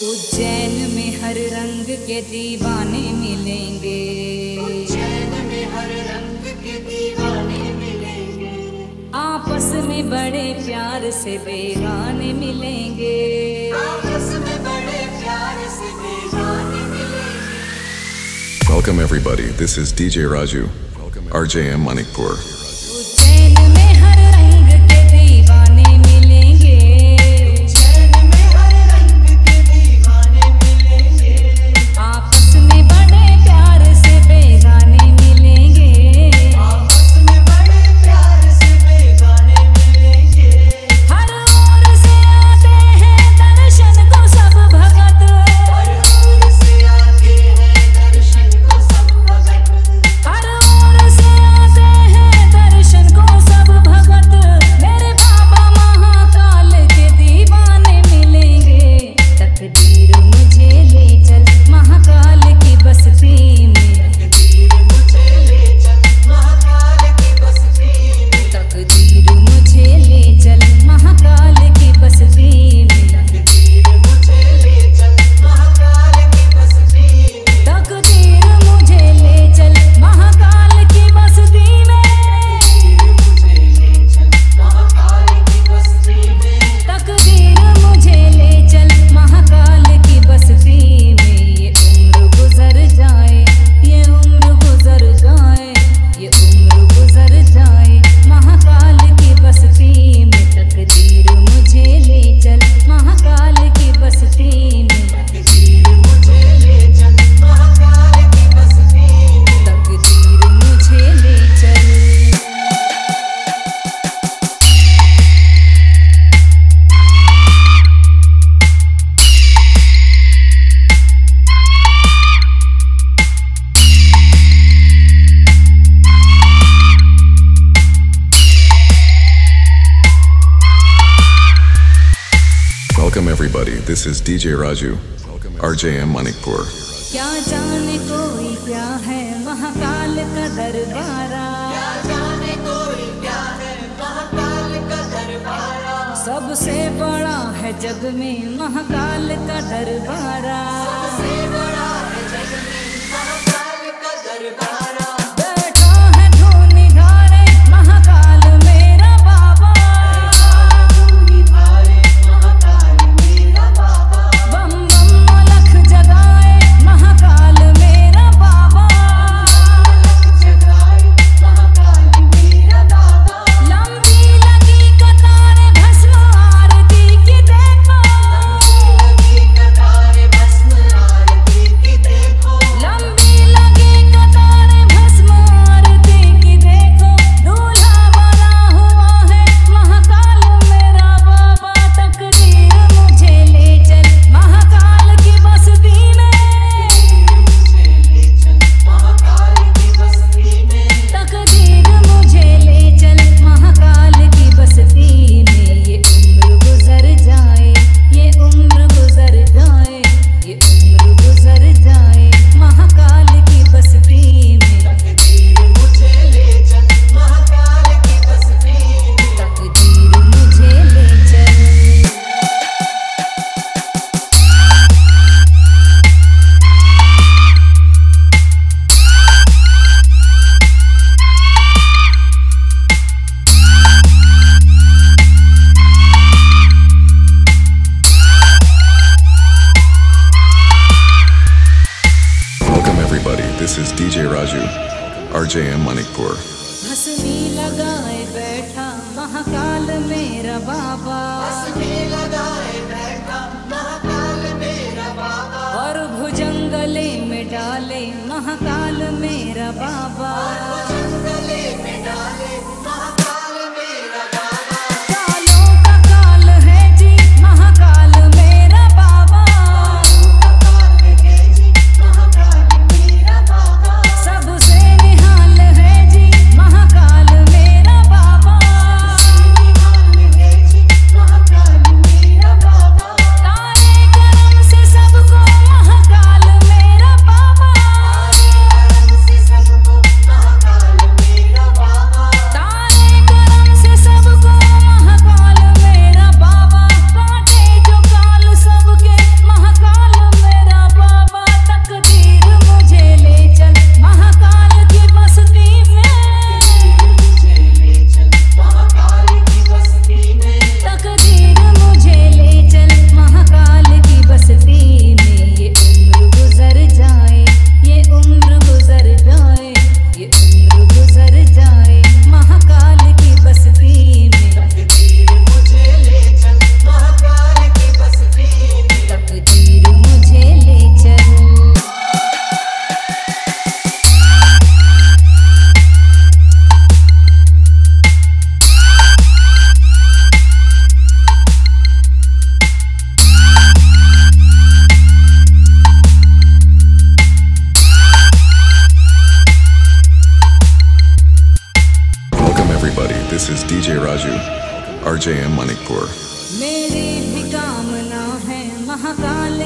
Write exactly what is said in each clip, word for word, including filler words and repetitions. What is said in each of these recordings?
उज्जैन में हर रंग के दीवाने मिलेंगे। उज्जैन में हर रंग के दीवाने मिलेंगे। आपस में बड़े प्यार से बेगाने मिलेंगे। आपस में बड़े प्यार से बेगाने मिलेंगे। Welcome everybody, this is D J Raju, R J M Manikpur. Ujjain में हर रंग के दीवाने मिलेंगे। उज्जैन में हर रंग के दीवाने मिलेंगे। आपस में बड़े प्यार से बेगाने मिलेंगे। आपस में बड़े प्यार से बेगाने मिलेंगे। हर ओर से आते हैं दर्शन को सब भगत। हर ओर से आते हैं दर्शन को सब भगत। हर ओर से आते हैं दर्शन को सब भगत। मेरे बाबा महाकाल के दीवाने मिलेंगे। तकदीर मुझे ले चल महाकाल की बस्ती में। तकदीर मुझे ले चल महाकाल की बस्ती में। तकदीर मुझे ले चल महाकाल की बस्ती में। तकदीर मुझे ले चल महाकाल की बस्ती में। तकदीर मुझे ले चल महाकाल की बस्ती में। तकदीर मुझे ले चल महाकाल की बस्ती में। तकदीर मुझे ले चल महाकाल की बस्ती में। ये उम्र गुजर जाए ये उम्र गुजर जाए महाकाल की बस्ती में। तकदीर मुझे ले चल महाकाल की बस्ती में। तकदीर मुझे ले चल महाकाल की बस्ती में। तकदीर मुझे ले चल। Welcome everybody, this is D J Raju, R J M Manikpur. क्या जाने कोई क्या है महाकाल का दरबारा। क्या जाने कोई क्या है महाकाल का दरबारा। सबसे बड़ा है जग में महाकाल का दरबारा। सबसे बड़ा है जग में महाकाल का दरबारा। बैठा है धूनी धारे महाकाल मेरा बाबा। धूनी धारे महाकाल मेरा बाबा। बम बम अलख जगाए महाकाल मेरा बाबा। जगाए महाकाल मेरा बाबा। लंबी लगी कतारें भस्म आरती की देखो। लगी कतारें भस्म आरती की देखो। लंबी लगी कतारें भस्म आरती की देखो। दूल्हा बना हुआ है महाकाल मेरा बाबा। तकदीर मुझे ले चल महाकाल की बस्ती में। मुझे ले चल महाकाल की बस्ती में। तकदीर मुझे ले चल महाकाल की बस्ती में। ये उम्र गुजर जाए ये उम्र गुजर जाए ये उम्र गुजर जाए महाकाल की बस्ती में। तकदीर मुझे ले चल महाकाल की बस्ती में। तकदीर मुझे ले चल। Welcome everybody, this is D J Raju, R J M Manikpur. हंसनी लगाए बैठा महाकाल मेरा बाबा। हंसने लगाए बैठा महाकाल मेरा बाबा। और भुजंगले में डाले महाकाल मेरा बाबा। जंगले में डाले महाकाल मेरा बाबा। कालों का काल है जी महाकाल मेरा बाबा। महाकाल है जी महाकाल मेरा बाबा। सबसे निहाल है जी महाकाल मेरा बाबा। निहाल है जी महाकाल मेरा बाबा। तारे करम से सबको महाकाल मेरा बाबा। से सबको महाकाल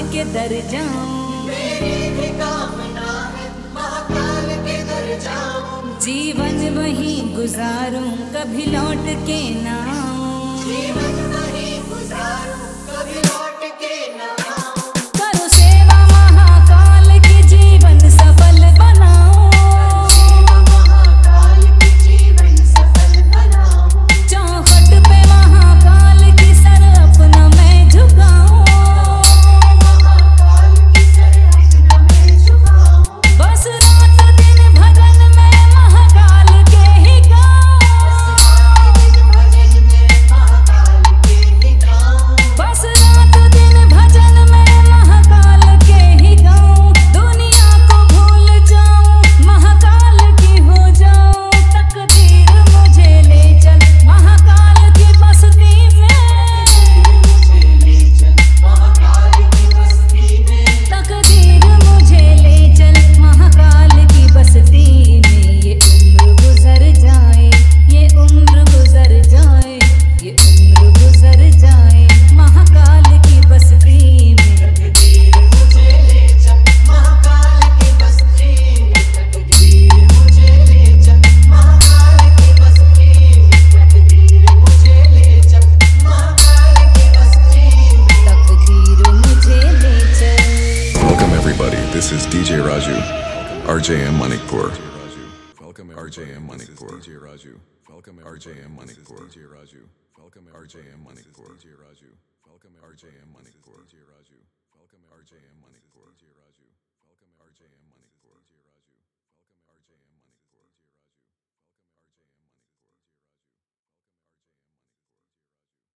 के दर जाऊं, मेरी भी कामना है महाकाल के दर जाऊं, जीवन वहीं गुजारूं कभी लौट के ना आऊं। जीवन वहीं गुजारूं कभी लौट के न आऊं। करो सेवा महाकाल की जीवन सफल बनाऊं, सेवा महाकाल की जीवन सफल बनाऊं, चौखट पे महाकाल की सर अपना मैं झुकाऊं। महाकाल की सर अपना मैं झुकाऊं, बस रात दिन भजन में महाकाल के ही गाऊं। भजन में महाकाल के ही गाऊं, बस रात दिन भजन में महाकाल के ही गाऊं। दुनिया को भूल जाऊं महाकाल की हो जाऊं, तकदीर मुझे ले चल महाकाल की बस्ती में। मुझे ले चल महाकाल की बस्ती में, तकदीर मुझे ले चल महाकाल की बस्ती में। ये उम्र गुजर जाए, ये उम्र गुजर जाए, ये उम्र गुजर जाए महाकाल की बस्ती में। तकदीर मुझे ले चल महाकाल की बस्ती में, तकदीर मुझे ले चल महाकाल की बस्ती में, तकदीर मुझे ले चल महाकाल की बस्ती में। तकदीर मुझे ले चल। Welcome everybody, this is D J Raju, R J M Manikpur. Welcome R J M Manikpur. D J Raju. Welcome R J M Manikpur. D J Raju. Welcome R J M Manikpur. D J Raju. Welcome R J M Manikpur. D J Raju. Welcome R J M Manikpur. D J Raju. Welcome R J M Manikpur.